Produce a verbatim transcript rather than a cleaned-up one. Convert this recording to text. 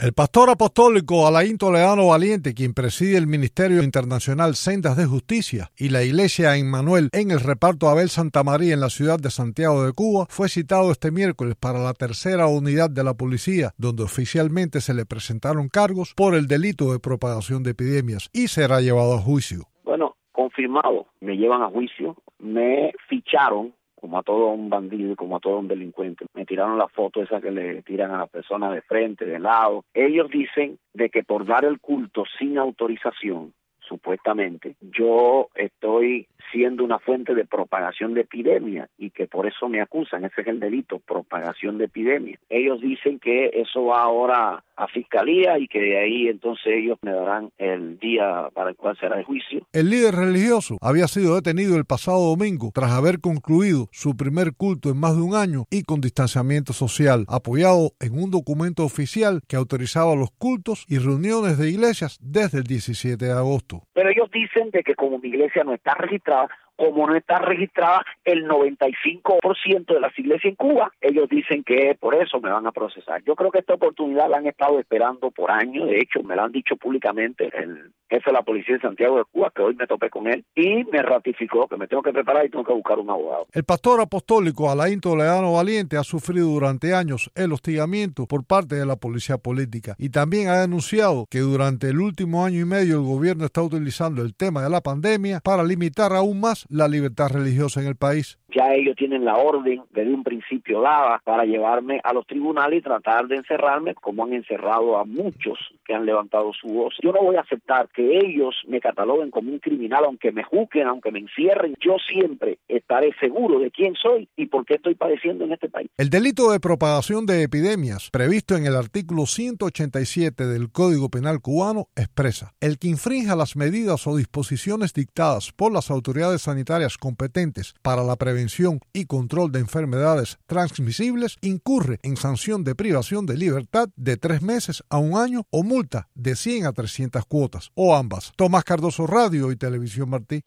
El pastor apostólico Alain Toledano Valiente, quien preside el Ministerio Internacional Sendas de Justicia y la Iglesia Emmanuel en el reparto Abel Santa María en la ciudad de Santiago de Cuba, fue citado este miércoles para la tercera unidad de la policía, donde oficialmente se le presentaron cargos por el delito de propagación de epidemias y será llevado a juicio. Bueno, confirmado, me llevan a juicio, me ficharon como a todo un bandido y como a todo un delincuente. Me tiraron la foto esa que le tiran a la persona de frente, de lado. Ellos dicen de que por dar el culto sin autorización, supuestamente, yo estoy siendo una fuente de propagación de epidemia y que por eso me acusan. Ese es el delito, propagación de epidemia. Ellos dicen que eso va ahora a fiscalía y que de ahí entonces ellos me darán el día para el cual será el juicio. El líder religioso había sido detenido el pasado domingo tras haber concluido su primer culto en más de un año y con distanciamiento social, apoyado en un documento oficial que autorizaba los cultos y reuniones de iglesias desde el diecisiete de agosto. Pero ellos dicen de que como mi iglesia no está registrada, como no está registrada el noventa y cinco por ciento de las iglesias en Cuba, ellos dicen que por eso me van a procesar. Yo creo que esta oportunidad la han estado esperando por años. De hecho, me lo han dicho públicamente el jefe de la policía de Santiago de Cuba, que hoy me topé con él, y me ratificó que me tengo que preparar y tengo que buscar un abogado. El pastor apostólico Alain Toledano Valiente ha sufrido durante años el hostigamiento por parte de la policía política y también ha denunciado que durante el último año y medio el gobierno está utilizando el tema de la pandemia para limitar aún más la libertad religiosa en el país. Ya ellos tienen la orden desde un principio dada para llevarme a los tribunales y tratar de encerrarme como han encerrado a muchos que han levantado su voz. Yo no voy a aceptar que ellos me cataloguen como un criminal, aunque me juzguen, aunque me encierren. Yo siempre estaré seguro de quién soy y por qué estoy padeciendo en este país. El delito de propagación de epidemias, previsto en el artículo ciento ochenta y siete del Código Penal cubano, expresa: el que infrinja las medidas o disposiciones dictadas por las autoridades sanitarias competentes para la prevención y control de enfermedades transmisibles incurre en sanción de privación de libertad de tres meses a un año o multa de cien a trescientas cuotas, o ambas. Tomás Cardoso, Radio y Televisión Martí.